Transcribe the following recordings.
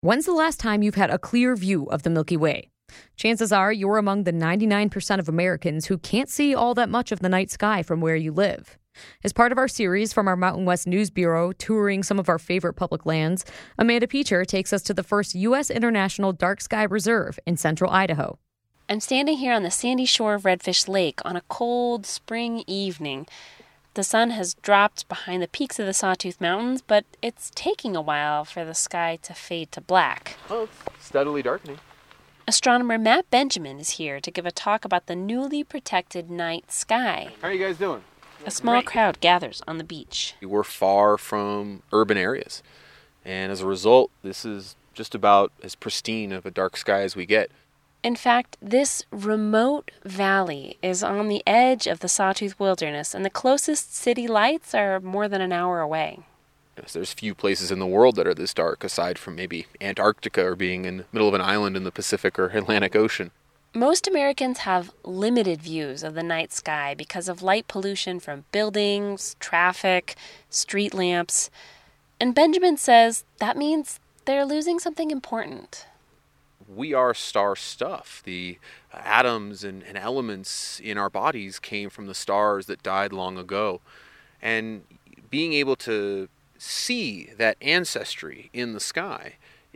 When's the last time you've had a clear view of the Milky Way? Chances are you're among the 99% of Americans who can't see all that much of the night sky from where you live. As part of our series from our Mountain West News Bureau touring some of our favorite public lands, Amanda Peacher takes us to the first U.S. International Dark Sky Reserve in central Idaho. I'm standing here on the sandy shore of Redfish Lake on a cold spring evening. The sun has dropped behind the peaks of the Sawtooth Mountains, but it's taking a while for the sky to fade to black. Oh, it's steadily darkening. Astronomer Matt Benjamin is here to give a talk about the newly protected night sky. How are you guys doing? A small crowd gathers on the beach. We're far from urban areas, and as a result, this is just about as pristine of a dark sky as we get. In fact, this remote valley is on the edge of the Sawtooth Wilderness, and the closest city lights are more than an hour away. Yes, there's few places in the world that are this dark, aside from maybe Antarctica or being in the middle of an island in the Pacific or Atlantic Ocean. Most Americans have limited views of the night sky because of light pollution from buildings, traffic, street lamps. And Benjamin says that means they're losing something important. We are star stuff. The atoms and elements in our bodies came from the stars that died long ago. And being able to see that ancestry in the sky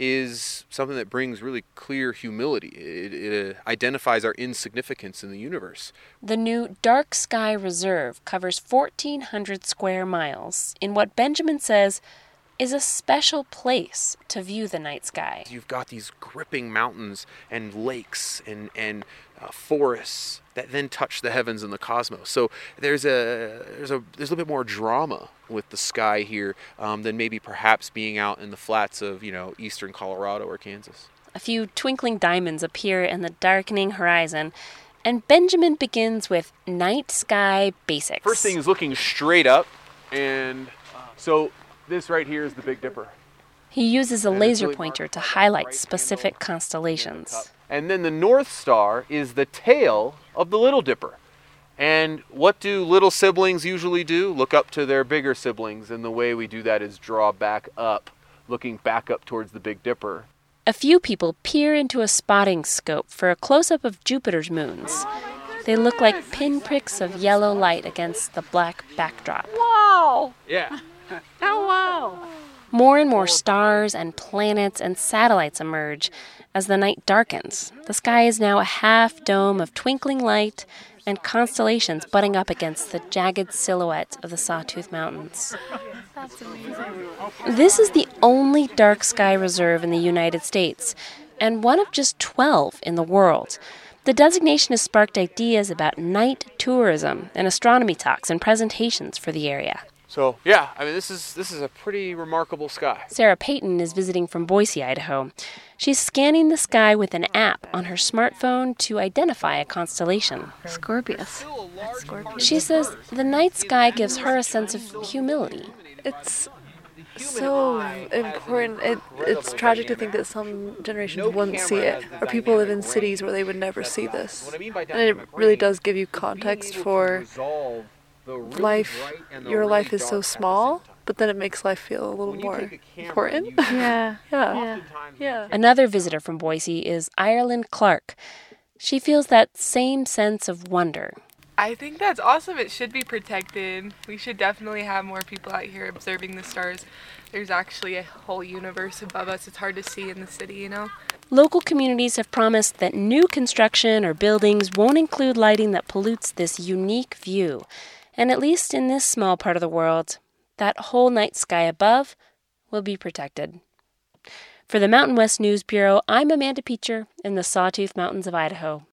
is something that brings really clear humility. It identifies our insignificance in the universe. The new Dark Sky Reserve covers 1,400 square miles in what Benjamin says is a special place to view the night sky. You've got these gripping mountains and lakes and forests that then touch the heavens and the cosmos. So there's a little bit more drama with the sky here than maybe perhaps being out in the flats of eastern Colorado or Kansas. A few twinkling diamonds appear in the darkening horizon, and Benjamin begins with night sky basics. First thing is looking straight up, and so this right here is the Big Dipper. He uses a laser pointer to highlight specific constellations. And then the North Star is the tail of the Little Dipper. And what do little siblings usually do? Look up to their bigger siblings, and the way we do that is draw back up, looking back up towards the Big Dipper. A few people peer into a spotting scope for a close-up of Jupiter's moons. They look like pinpricks of yellow light against the black backdrop. Wow! Yeah. Oh, wow! More and more stars and planets and satellites emerge as the night darkens. The sky is now a half dome of twinkling light and constellations butting up against the jagged silhouette of the Sawtooth Mountains. That's amazing. This is the only dark sky reserve in the United States, and one of just 12 in the world. The designation has sparked ideas about night tourism and astronomy talks and presentations for the area. So, yeah, I mean, this is a pretty remarkable sky. Sarah Payton is visiting from Boise, Idaho. She's scanning the sky with an app on her smartphone to identify a constellation. Scorpius. She says the night sky gives her a sense of humility. It's so important. It's tragic to think that some generations wouldn't see it, or people live in cities where they would never see this. And it really does give you context for life. Your life is so small, but then it makes life feel a little more important. Yeah. Another visitor from Boise is Ireland Clark. She feels that same sense of wonder. I think that's awesome. It should be protected. We should definitely have more people out here observing the stars. There's actually a whole universe above us. It's hard to see in the city, Local communities have promised that new construction or buildings won't include lighting that pollutes this unique view. And at least in this small part of the world, that whole night sky above will be protected. For the Mountain West News Bureau, I'm Amanda Peacher in the Sawtooth Mountains of Idaho.